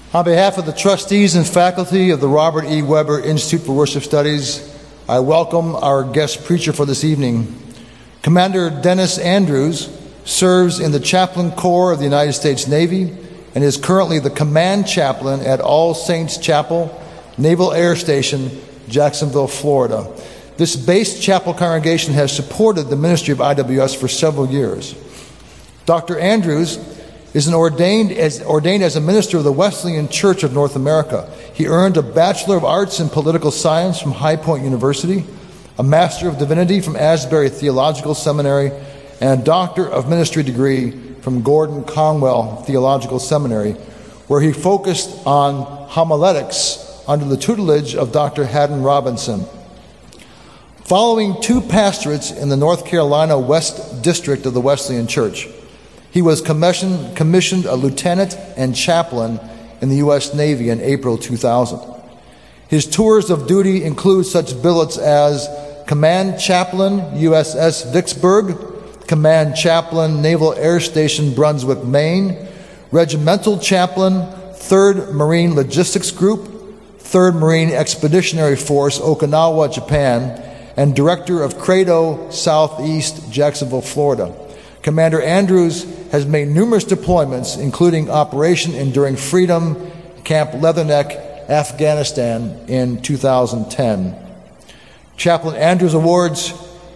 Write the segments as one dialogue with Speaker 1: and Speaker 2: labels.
Speaker 1: On behalf of the trustees and faculty of the Robert E. Weber Institute for Worship Studies, I welcome our guest preacher for this evening. Commander Dennis Andrews serves in the Chaplain Corps of the United States Navy and is currently the command chaplain at All Saints Chapel, Naval Air Station, Jacksonville, Florida. This base chapel congregation has supported the ministry of IWS for several years. Dr. Andrews is ordained as a minister of the Wesleyan Church of North America. He earned a Bachelor of Arts in Political Science from High Point University, a Master of Divinity from Asbury Theological Seminary, and a Doctor of Ministry degree from Gordon Conwell Theological Seminary, where he focused on homiletics under the tutelage of Dr. Haddon Robinson. Following 2 pastorates in the North Carolina West District of the Wesleyan Church, he was commissioned a lieutenant and chaplain in the U.S. Navy in April 2000. His tours of duty include such billets as Command Chaplain, USS Vicksburg, Command Chaplain, Naval Air Station, Brunswick, Maine, Regimental Chaplain, 3rd Marine Logistics Group, 3rd Marine Expeditionary Force, Okinawa, Japan, and Director of Credo Southeast, Jacksonville, Florida. Commander Andrews has made numerous deployments, including Operation Enduring Freedom, Camp Leatherneck, Afghanistan in 2010. Chaplain Andrews Awards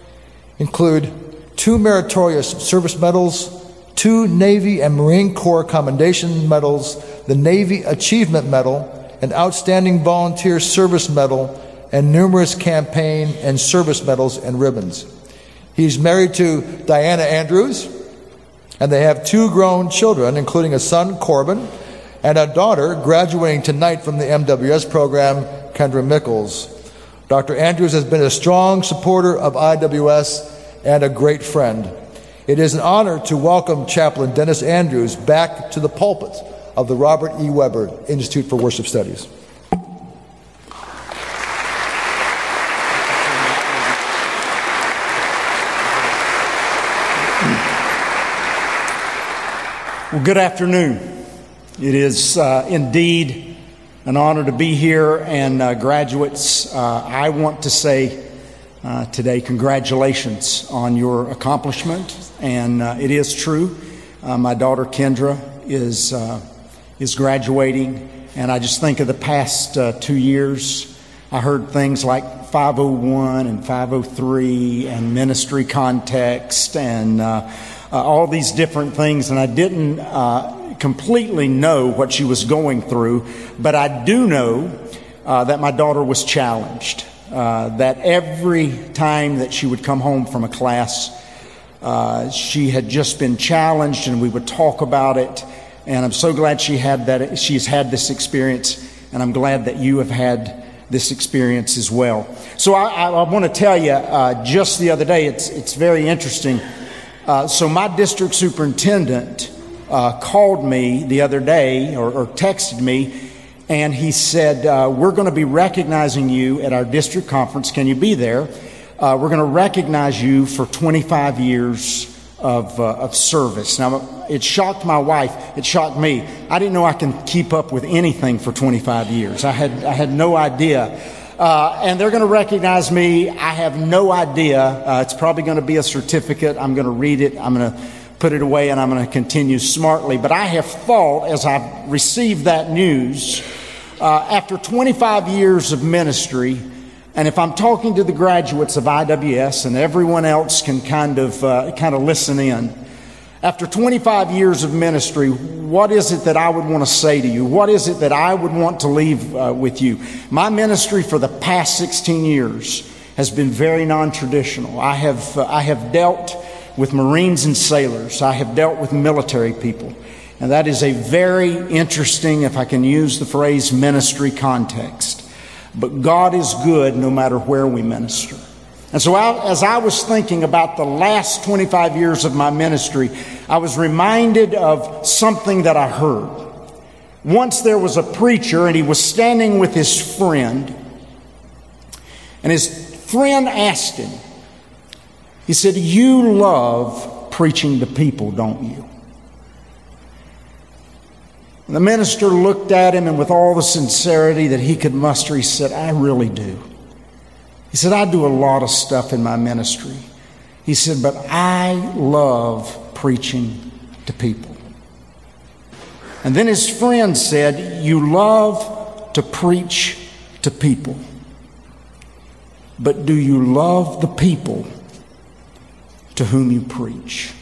Speaker 1: include 2 Meritorious Service Medals, 2 Navy and Marine Corps Commendation Medals, the Navy Achievement Medal, an Outstanding Volunteer Service Medal, and numerous campaign and service medals and ribbons. He's married to Diana Andrews, and they have 2 grown children, including a son, Corbin, and a daughter graduating tonight from the MWS program, Kendra Mickles. Dr. Andrews has been a strong supporter of IWS and a great friend. It is an honor to welcome Chaplain Dennis Andrews back to the pulpit of the Robert E. Weber Institute for Worship Studies.
Speaker 2: Well, good afternoon. It is indeed an honor to be here, and graduates, I want to say today congratulations on your accomplishment, and it is true. My daughter Kendra is graduating, and I just think of the past 2 years. I heard things like 501 and 503 and ministry context and all these different things, and I didn't completely know what she was going through, but I do know that my daughter was challenged, that every time that she would come home from a class, she had just been challenged, and we would talk about it, and I'm so glad she's had this experience, and I'm glad that you have had this experience as well. So I want to tell you, just the other day, it's very interesting. So my district superintendent called me the other day or texted me, and he said, we're going to be recognizing you at our district conference. Can you be there? We're going to recognize you for 25 years of service. Now, it shocked my wife. It shocked me. I didn't know I can keep up with anything for 25 years. I had no idea. And they're going to recognize me. I have no idea. It's probably going to be a certificate. I'm going to read it. I'm going to put it away, and I'm going to continue smartly. But I have thought, as I've received that news, after 25 years of ministry, and if I'm talking to the graduates of IWS, and everyone else can kind of listen in, after 25 years of ministry, what is it that I would want to say to you? What is it that I would want to leave with you? My ministry for the past 16 years has been very non-traditional. I have dealt with Marines and sailors. I have dealt with military people. And that is a very interesting, if I can use the phrase, ministry context. But God is good no matter where we minister. And so as I was thinking about the last 25 years of my ministry, I was reminded of something that I heard. Once there was a preacher, and he was standing with his friend, and his friend asked him, he said, "You love preaching to people, don't you?" And the minister looked at him, and with all the sincerity that he could muster, he said, I really do. He said, I do a lot of stuff in my ministry. He said, but I love preaching to people. And then his friend said, you love to preach to people, but do you love the people to whom you preach?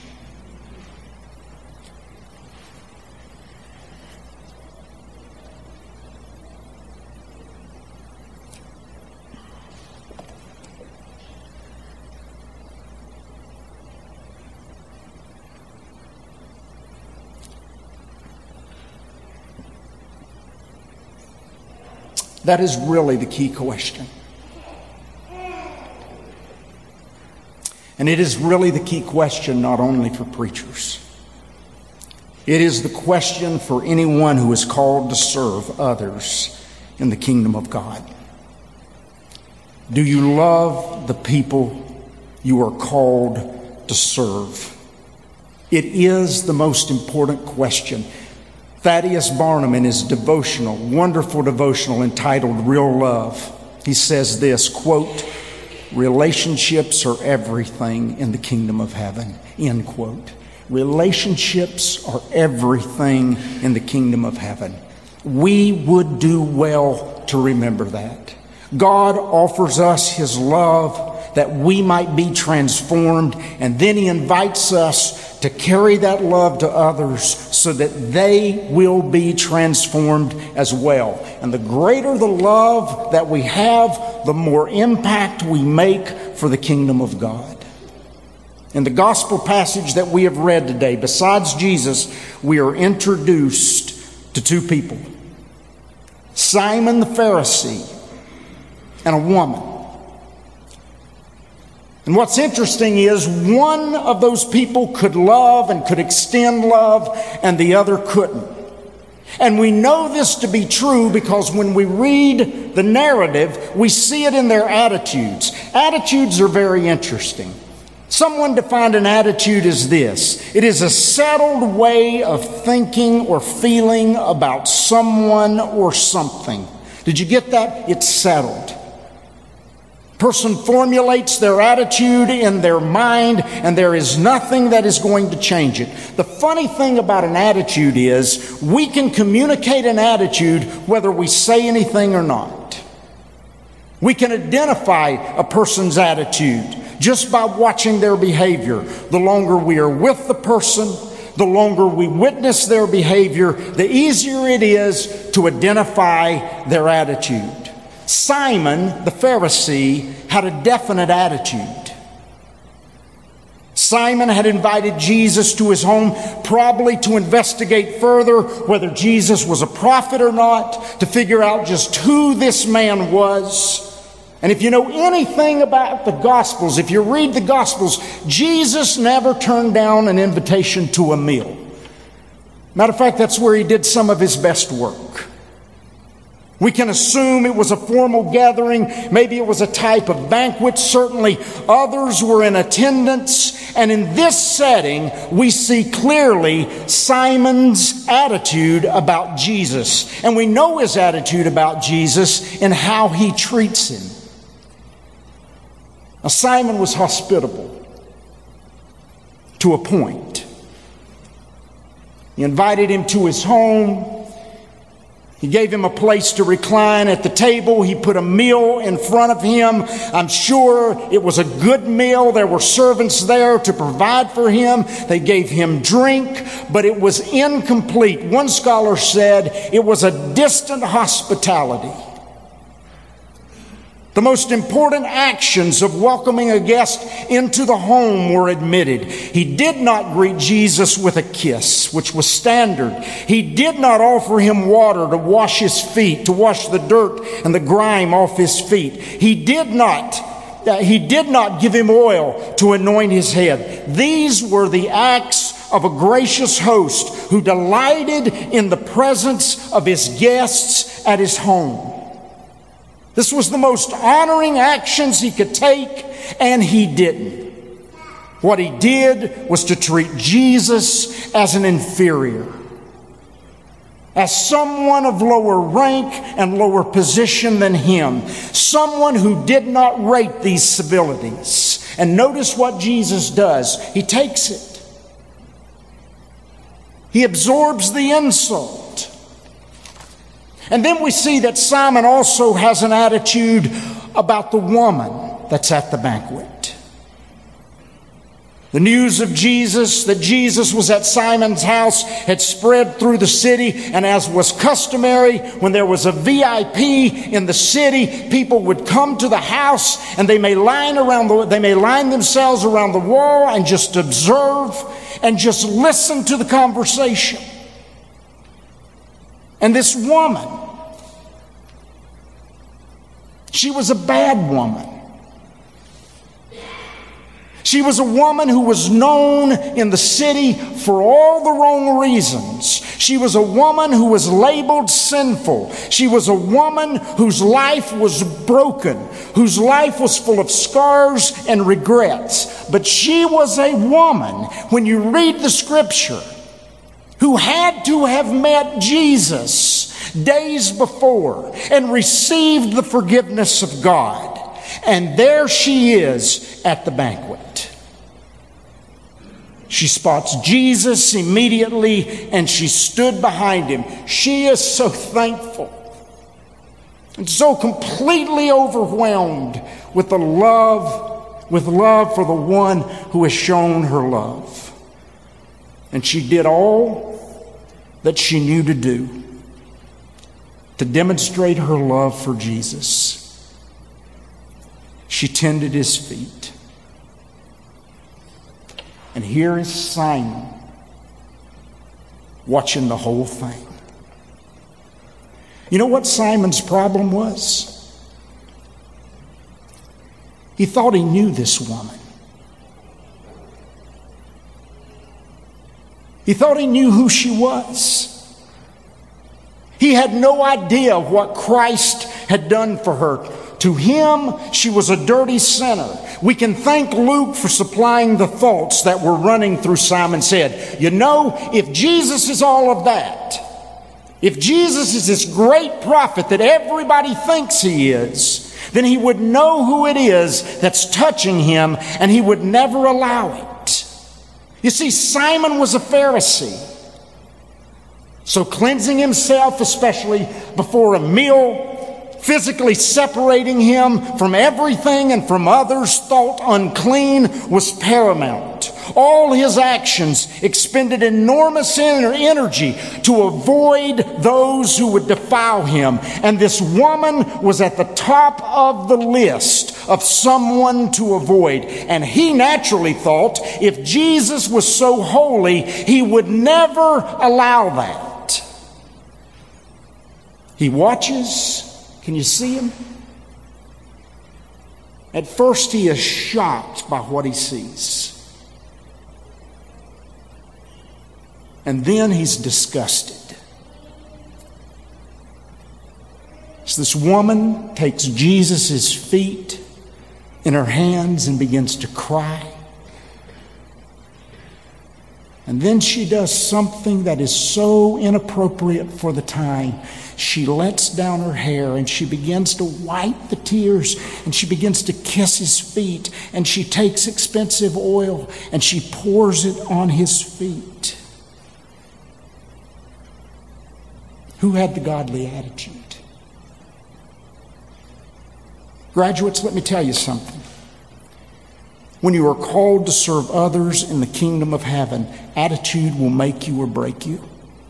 Speaker 2: That is really the key question. And it is really the key question not only for preachers. It is the question for anyone who is called to serve others in the kingdom of God. Do you love the people you are called to serve? It is the most important question. Thaddeus Barnum, in his devotional, wonderful devotional entitled Real Love, he says this, quote, relationships are everything in the kingdom of heaven, end quote. Relationships are everything in the kingdom of heaven. We would do well to remember that. God offers us His love that we might be transformed, and then He invites us to carry that love to others so that they will be transformed as well. And the greater the love that we have, the more impact we make for the kingdom of God. In the gospel passage that we have read today, besides Jesus, we are introduced to two people. Simon the Pharisee and a woman. And what's interesting is one of those people could love and could extend love, and the other couldn't. And we know this to be true because when we read the narrative, we see it in their attitudes. Attitudes are very interesting. Someone defined an attitude as this: it is a settled way of thinking or feeling about someone or something. Did you get that? It's settled. Person formulates their attitude in their mind, and there is nothing that is going to change it. The funny thing about an attitude is we can communicate an attitude whether we say anything or not. We can identify a person's attitude just by watching their behavior. The longer we are with the person, the longer we witness their behavior, the easier it is to identify their attitude. Simon the Pharisee had a definite attitude. Simon had invited Jesus to his home, probably to investigate further whether Jesus was a prophet or not, to figure out just who this man was. And if you know anything about the Gospels, if you read the Gospels, Jesus never turned down an invitation to a meal. Matter of fact, that's where He did some of His best work. We can assume it was a formal gathering. Maybe it was a type of banquet. Certainly others were in attendance. And in this setting, we see clearly Simon's attitude about Jesus. And we know his attitude about Jesus in how he treats him. Now, Simon was hospitable to a point. He invited him to his home. He gave him a place to recline at the table. He put a meal in front of him. I'm sure it was a good meal. There were servants there to provide for him. They gave him drink, but it was incomplete. One scholar said it was a distant hospitality. The most important actions of welcoming a guest into the home were admitted. He did not greet Jesus with a kiss, which was standard. He did not offer him water to wash his feet, to wash the dirt and the grime off his feet. He did not give him oil to anoint his head. These were the acts of a gracious host who delighted in the presence of his guests at his home. This was the most honoring actions he could take, and he didn't. What he did was to treat Jesus as an inferior. as someone of lower rank and lower position than him, someone who did not rate these civilities. And notice what Jesus does. He takes it. He absorbs the insult. And then we see that Simon also has an attitude about the woman that's at the banquet. The news of Jesus, that Jesus was at Simon's house, had spread through the city, and as was customary, when there was a VIP in the city, people would come to the house and they may line themselves around the wall and just observe and just listen to the conversation. And this woman, she was a bad woman. She was a woman who was known in the city for all the wrong reasons. She was a woman who was labeled sinful. She was a woman whose life was broken, whose life was full of scars and regrets. But she was a woman, when you read the scripture, who had to have met Jesus days before and received the forgiveness of God. And there she is at the banquet. She spots Jesus immediately and she stood behind him. She is so thankful and so completely overwhelmed with love for the one who has shown her love. And she did all that she knew to do to demonstrate her love for Jesus. She tended his feet. And here is Simon watching the whole thing. You know what Simon's problem was? He thought he knew this woman. He thought he knew who she was. He had no idea what Christ had done for her. To him, she was a dirty sinner. We can thank Luke for supplying the thoughts that were running through Simon's head. You know, if Jesus is all of that, if Jesus is this great prophet that everybody thinks he is, then he would know who it is that's touching him, and he would never allow it. You see, Simon was a Pharisee. So cleansing himself, especially before a meal, physically separating him from everything and from others thought unclean, was paramount. All his actions expended enormous energy to avoid those who would defile him. And this woman was at the top of the list of someone to avoid. And he naturally thought if Jesus was so holy, he would never allow that. He watches. Can you see him? At first, he is shocked by what he sees. And then he's disgusted. So this woman takes Jesus' feet in her hands and begins to cry. And then she does something that is so inappropriate for the time. She lets down her hair and she begins to wipe the tears and she begins to kiss his feet, and she takes expensive oil and she pours it on his feet. Who had the godly attitude? Graduates, let me tell you something. When you are called to serve others in the kingdom of heaven, attitude will make you or break you.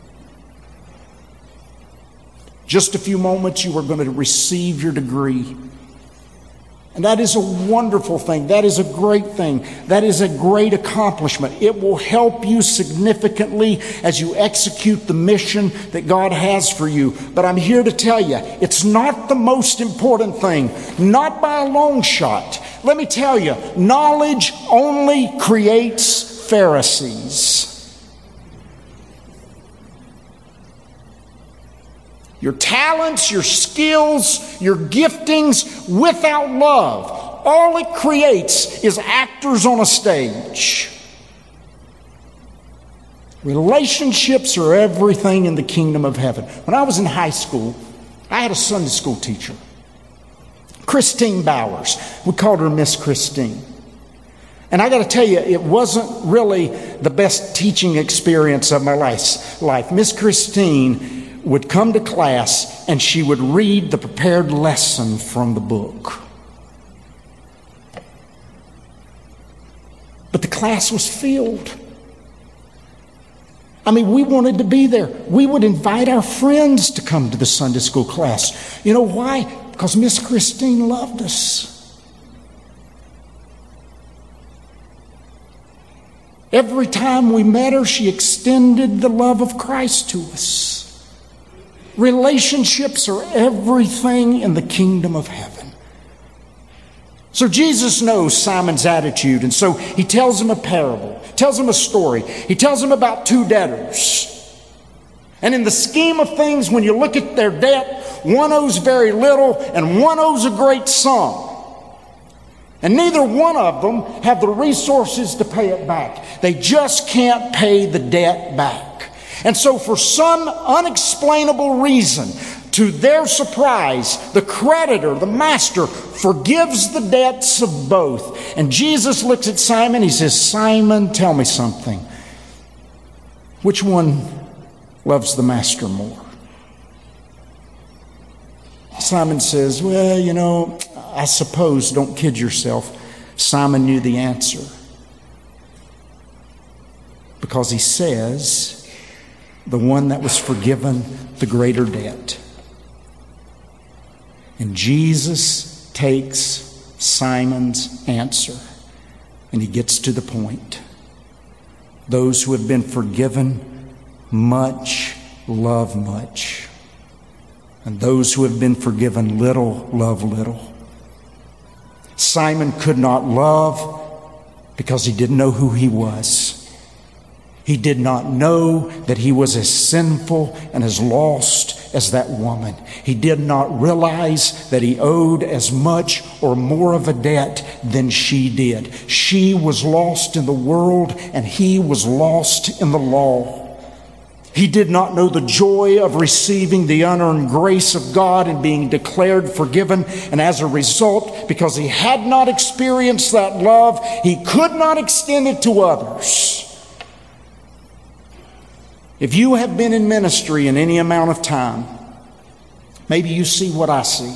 Speaker 2: Just a few moments, you are going to receive your degree. And that is a wonderful thing. That is a great thing. That is a great accomplishment. It will help you significantly as you execute the mission that God has for you. But I'm here to tell you, it's not the most important thing. Not by a long shot. Let me tell you, knowledge only creates Pharisees. Your talents, your skills, your giftings without love, all it creates is actors on a stage. Relationships are everything in the kingdom of heaven. When I was in high school, I had a Sunday school teacher, Christine Bowers. We called her Miss Christine. And I got to tell you, it wasn't really the best teaching experience of my life. Miss Christine would come to class and she would read the prepared lesson from the book. But the class was filled. I mean, we wanted to be there. We would invite our friends to come to the Sunday school class. You know why? Because Miss Christine loved us. Every time we met her, she extended the love of Christ to us. Relationships are everything in the kingdom of heaven. So Jesus knows Simon's attitude, and so he tells him a parable, tells him a story. He tells him about two debtors. And in the scheme of things, when you look at their debt, one owes very little and one owes a great sum. And neither one of them have the resources to pay it back. They just can't pay the debt back. And so for some unexplainable reason, to their surprise, the creditor, the master, forgives the debts of both. And Jesus looks at Simon. He says, Simon, tell me something. Which one loves the master more? Simon says, well, you know, I suppose, don't kid yourself, Simon knew the answer. Because he says, the one that was forgiven the greater debt. And Jesus takes Simon's answer and he gets to the point. Those who have been forgiven much love much. And those who have been forgiven little love little. Simon could not love because he didn't know who he was. He did not know that he was as sinful and as lost as that woman. He did not realize that he owed as much or more of a debt than she did. She was lost in the world and he was lost in the law. He did not know the joy of receiving the unearned grace of God and being declared forgiven. And as a result, because he had not experienced that love, he could not extend it to others. If you have been in ministry in any amount of time, maybe you see what I see.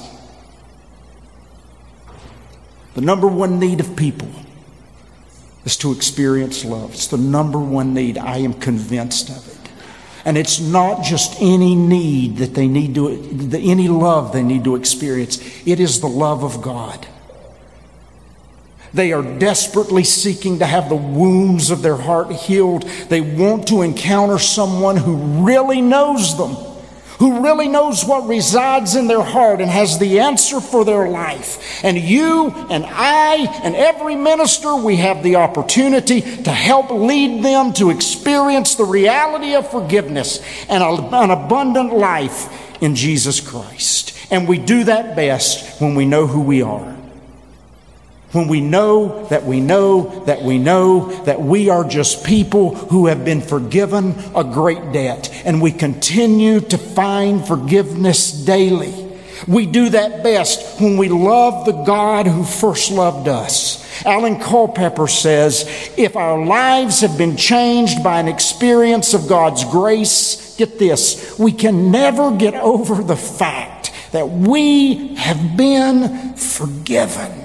Speaker 2: The number one need of people is to experience love. It's the number one need. I am convinced of it. And it's not just any need that they need to, any love they need to experience. It is the love of God. They are desperately seeking to have the wounds of their heart healed. They want to encounter someone who really knows them, who really knows what resides in their heart and has the answer for their life. And you and I and every minister, we have the opportunity to help lead them to experience the reality of forgiveness and an abundant life in Jesus Christ. And we do that best when we know who we are. When we know that we know that we know that we are just people who have been forgiven a great debt. And we continue to find forgiveness daily. We do that best when we love the God who first loved us. Alan Culpepper says, if our lives have been changed by an experience of God's grace, get this, we can never get over the fact that we have been forgiven.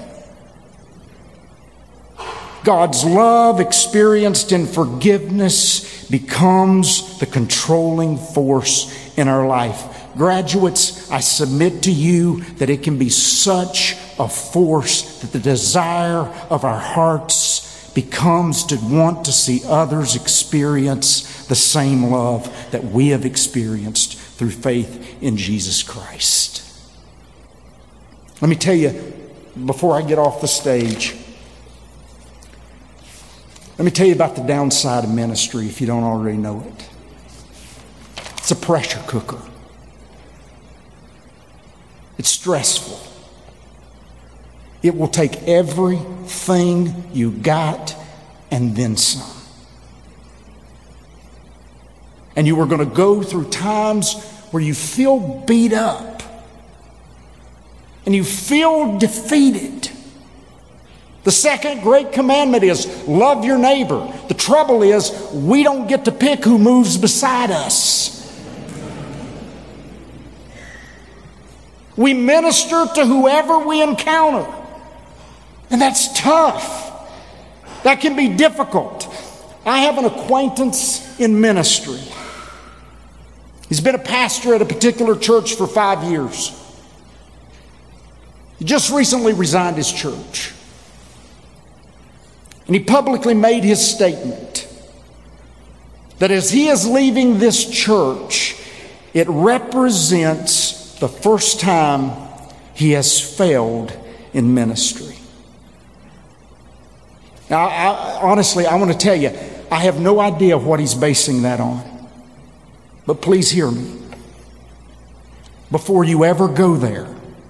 Speaker 2: God's love experienced in forgiveness becomes the controlling force in our life. Graduates, I submit to you that it can be such a force that the desire of our hearts becomes to want to see others experience the same love that we have experienced through faith in Jesus Christ. Let me tell you, before I get off the stage, let me tell you about the downside of ministry if you don't already know it. It's a pressure cooker. It's stressful. It will take everything you got and then some. And you are going to go through times where you feel beat up and you feel defeated. The second great commandment is love your neighbor. The trouble is we don't get to pick who moves beside us. We minister to whoever we encounter. And that's tough. That can be difficult. I have an acquaintance in ministry. He's been a pastor at a particular church for 5 years. He just recently resigned his church. And he publicly made his statement that as he is leaving this church, it represents the first time he has failed in ministry. Now, honestly, I want to tell you, I have no idea what he's basing that on. But please hear me. Before you ever go there,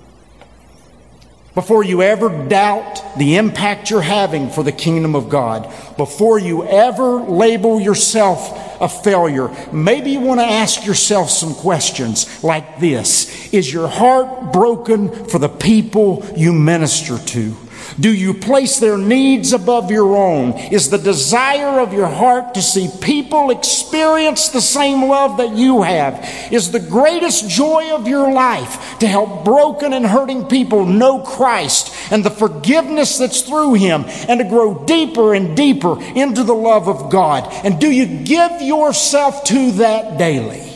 Speaker 2: before you ever doubt the impact you're having for the kingdom of God, before you ever label yourself a failure, maybe you want to ask yourself some questions like this. Is your heart broken for the people you minister to? Do you place their needs above your own? Is the desire of your heart to see people experience the same love that you have? Is the greatest joy of your life to help broken and hurting people know Christ and the forgiveness that's through Him, and to grow deeper and deeper into the love of God? And do you give yourself to that daily?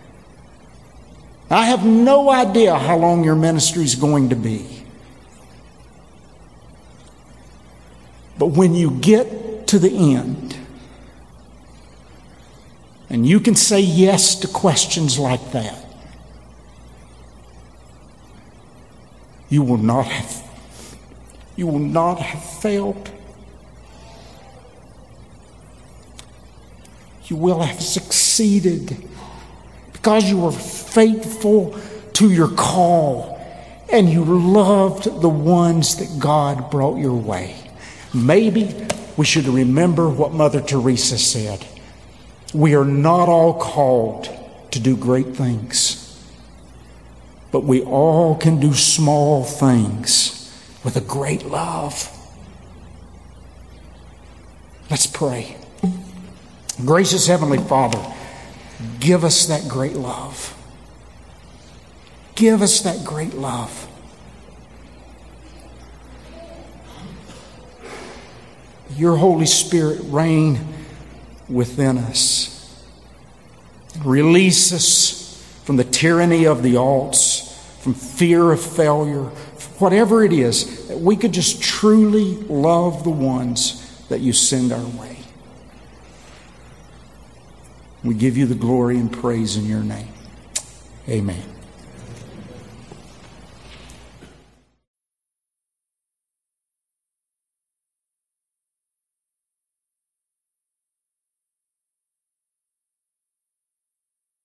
Speaker 2: I have no idea how long your ministry is going to be. But when you get to the end, and you can say yes to questions like that, you will not have failed. You will have succeeded because you were faithful to your call and you loved the ones that God brought your way. Maybe we should remember what Mother Teresa said. We are not all called to do great things, but we all can do small things with a great love. Let's pray. Gracious Heavenly Father, give us that great love. Give us that great love. Your Holy Spirit reign within us. Release us from the tyranny of the alts, from fear of failure, whatever it is, that we could just truly love the ones that you send our way. We give you the glory and praise in your name. Amen.